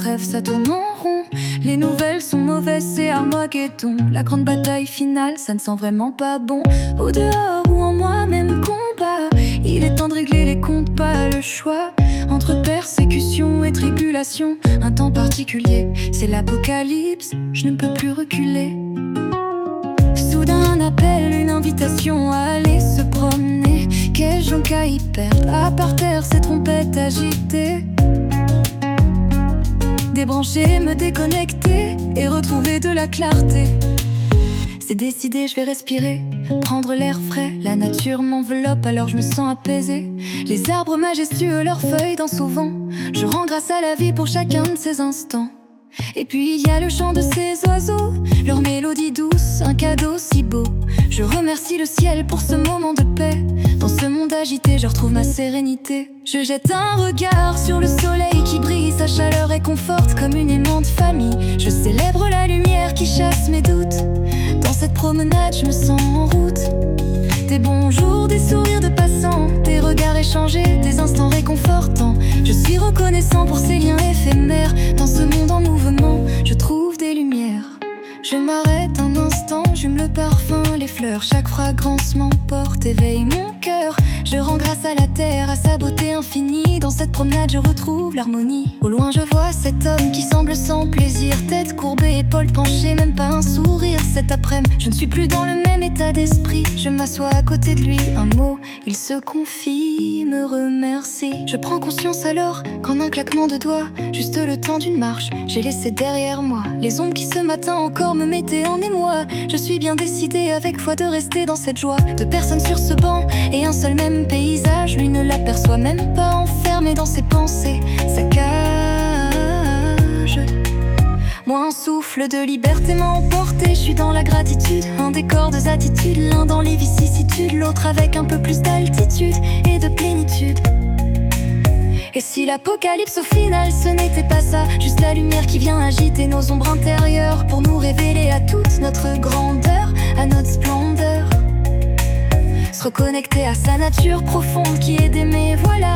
rêve ça tourne en rond. Les nouvelles sont mauvaises, c'est Armageddon. La grande bataille finale, ça ne sent vraiment pas bon. Au dehors ou en moi-même combat, il est temps de régler les comptes, pas le choix. Entre persécution et tribulation, un temps particulier, c'est l'apocalypse, je ne peux plus reculer. Soudain un appel, une invitation à aller se promener. Quel jonc à y perdre, à par terre ces trompettes agitées. Débrancher, me déconnecter et retrouver de la clarté. C'est décidé, je vais respirer, prendre l'air frais. La nature m'enveloppe alors je me sens apaisé. Les arbres majestueux, leurs feuilles dansent au vent. Je rends grâce à la vie pour chacun de ces instants. Et puis il y a le chant de ces oiseaux, leur mélodie douce, un cadeau si beau. Je remercie le ciel pour ce moment de paix. Dans ce monde agité, je retrouve ma sérénité. Je jette un regard sur le soleil qui brille, sa chaleur réconforte comme une aimante famille. Je célèbre la lumière qui chasse mes doutes. Dans cette promenade, je me sens en route. Des bons jours, des sourires de passants, des regards échangés, des instants réconfortants. Je suis reconnaissant pour ces liens éphémères. Dans ce monde en mouvement, je trouve des lumières. Je m'arrête un instant, j'hume le parfum, les fleurs. Chaque fragrance m'emporte, éveille mon cœur. Je rends grâce à la terre, à sa beauté infinie. Dans cette promenade, je retrouve l'harmonie. Au loin, je vois cet homme qui semble sans plaisir. Tête courbée, épaules penchées, même pas un sourire. Cet après-midi, je ne suis plus dans le même état d'esprit. Je m'assois à côté de lui, un mot, il se confie, me remercie. Je prends conscience alors qu'en un claquement de doigts, juste le temps d'une marche, j'ai laissé derrière moi les ombres qui ce matin encore me mettaient en émoi. Je suis bien décidée avec foi de rester dans cette joie. Deux personnes sur ce banc et un seul même paysage. Lui ne l'aperçoit même pas, enfermé dans ses pensées, sa cage. Moi un souffle de liberté m'a emporté. Je suis dans la gratitude, un décor de attitudes. L'un dans les vicissitudes, l'autre avec un peu plus d'altitude et de plénitude. Et si l'apocalypse au final ce n'était pas ça, juste la lumière qui vient agiter nos ombres intérieures, pour nous révéler à toute notre grandeur, à notre splendeur. Se reconnecter à sa nature profonde qui est d'aimer, voilà.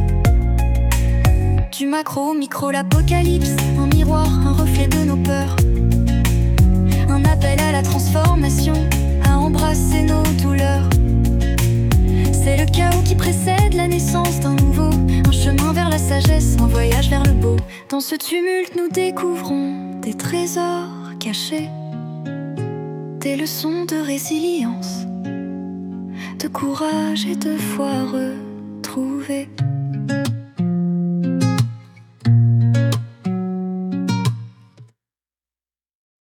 Du macro au micro, l'apocalypse, un miroir, un reflet de nos peurs. Un appel à la transformation, à embrasser nos douleurs. C'est le chaos qui précède la naissance d'un nouveau, un chemin vers la sagesse, un voyage vers le beau. Dans ce tumulte nous découvrons des trésors cachés, des leçons de résilience, de courage et de foi retrouvées.